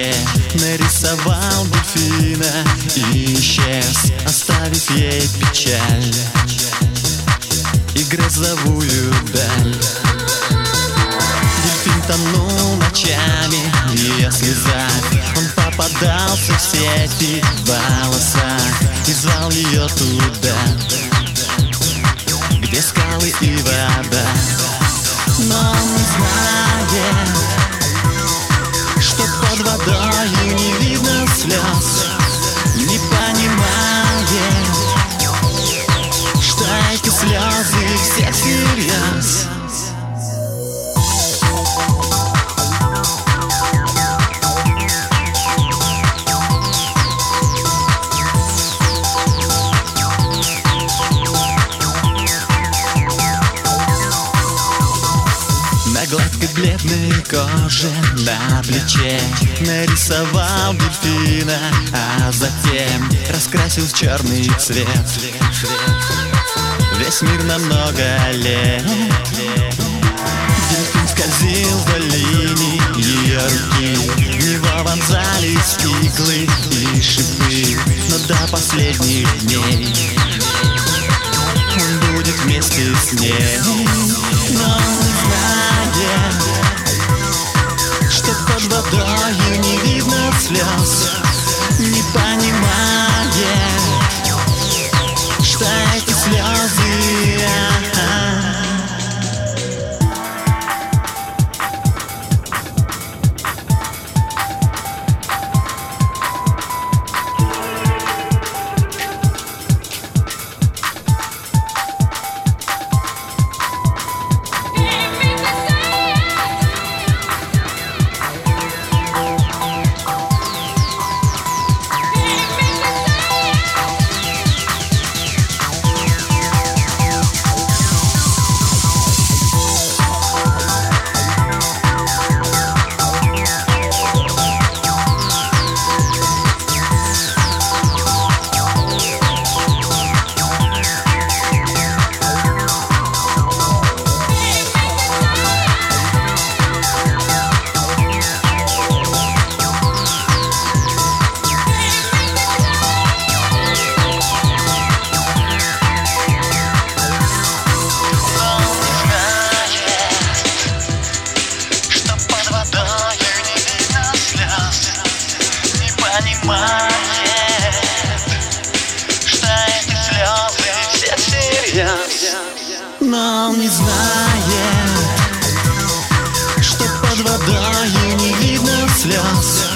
плече нарисовал дельфина и исчез, оставив ей печаль и грозовую даль. Дельфин тонул ночами в ее слезах, он попадался в сети волосах и звал ее туда, где скалы и вода. Но он не знает, что под водою не видно слез, не понимает, что эти слезы все всерьез. На гладкой бледной коже на плече нарисовал дельфина, а затем раскрасил в черный цвет весь мир на много лет. Дельфин скользил вдоль линий ее руки, в него вонзались иглы и шипы, но до последних дней он будет вместе с ней. Но он знает, что под водою не видно слез, не понимает, что эти слезы понимает, что эти слезы все всерьез. Но он не знает, что под водою не видно слез,